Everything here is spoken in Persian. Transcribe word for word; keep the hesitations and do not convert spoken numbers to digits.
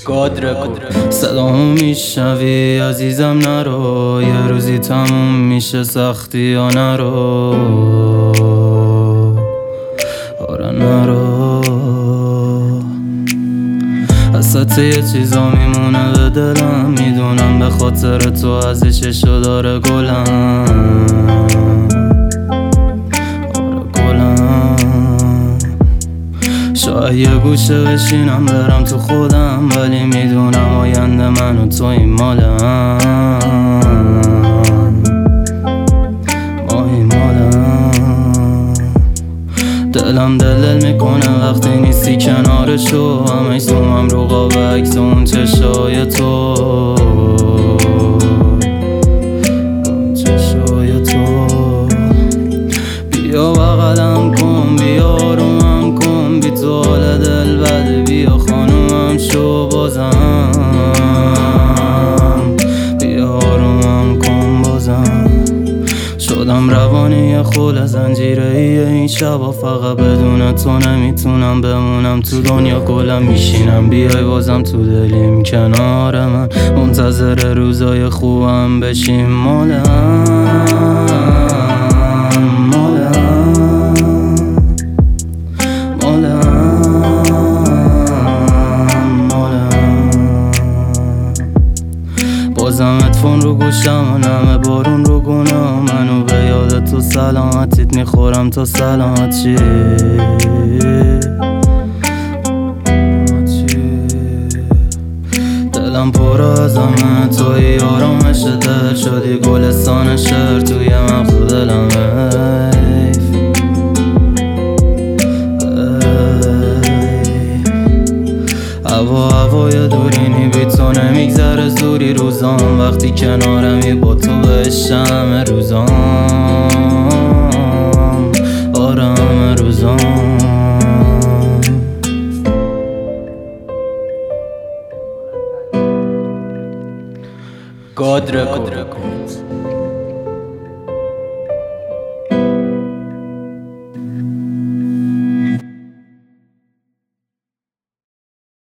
قادر کن صدامو میشنوی عزیزم نرو، یه روزی تموم میشه سختی یا نرو، آره نرو. حسرت یه چیزا میمونه به دلم، میدونم به خاطر تو از چشو داره گلم، آره گلم. شاید یه گوشه بشینم برم تو خودم، ولی میدونم آینده من و تو این مالم، ما این مالم. دلم دل میکنه وقتی نیستی کنارشو، همه سومم رو قاب عکس اون چشای تو، اون چشای تو. بیا بغلم کن، بیا آرومم کن، بی تو حال دل بده، بیا خانومم شو بازم، بیا آرومم کن بازم. شدم روانی خول زنجیره ای این شبا، فقط بدون تو نمیتونم بمونم تو دنیا، کلم میشینم بیای بازم تو دلیم کنار من، منتظر روزای خوبم بشیم مالم، مالم، مالم، مالم. بازم اتفون رو گوشم و نمه بارون رو گناه، منو به یاد تو سلامتیت میخورم تا سلامت چی. دلم پر از همه توی آرامش دل، شدی گلستان شهر توی مغز دلم. هوا هوای دورینی بی تو نمیگذره زوری روزام، وقتی کنارمی با تو بشم روزام، آرام روزام. قادر کن